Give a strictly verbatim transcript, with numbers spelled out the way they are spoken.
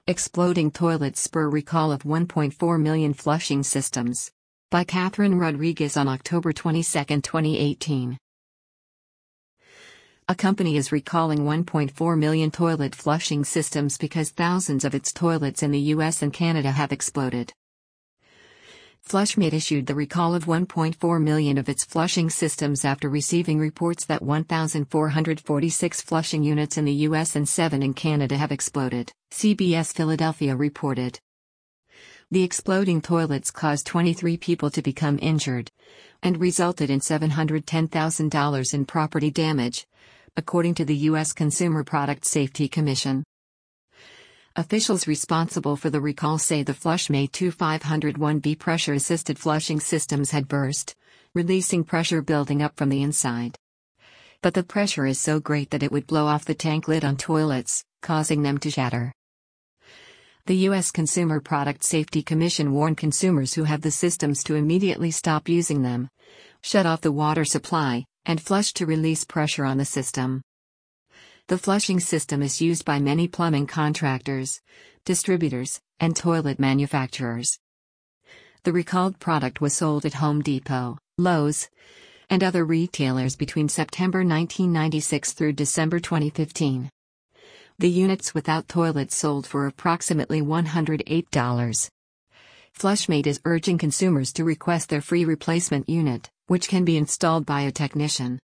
Exploding Toilets Spur Recall of one point four million Flushing Systems. By Catherine Rodriguez on October twenty-second, twenty eighteen. A company is recalling one point four million toilet flushing systems because thousands of its toilets in the U S and Canada have exploded. Flushmate issued the recall of one point four million of its flushing systems after receiving reports that one thousand four hundred forty-six flushing units in the U S and seven in Canada have exploded, C B S Philadelphia reported. The exploding toilets caused twenty-three people to become injured and resulted in seven hundred ten thousand dollars in property damage, according to the U S Consumer Product Safety Commission. Officials responsible for the recall say the Flushmate twenty-five oh one B pressure-assisted flushing systems had burst, releasing pressure building up from the inside. But the pressure is so great that it would blow off the tank lid on toilets, causing them to shatter. The U S Consumer Product Safety Commission warned consumers who have the systems to immediately stop using them, shut off the water supply, and flush to release pressure on the system. The flushing system is used by many plumbing contractors, distributors, and toilet manufacturers. The recalled product was sold at Home Depot, Lowe's, and other retailers between September nineteen ninety-six through December twenty fifteen. The units without toilets sold for approximately one hundred eight dollars. Flushmate is urging consumers to request their free replacement unit, which can be installed by a technician.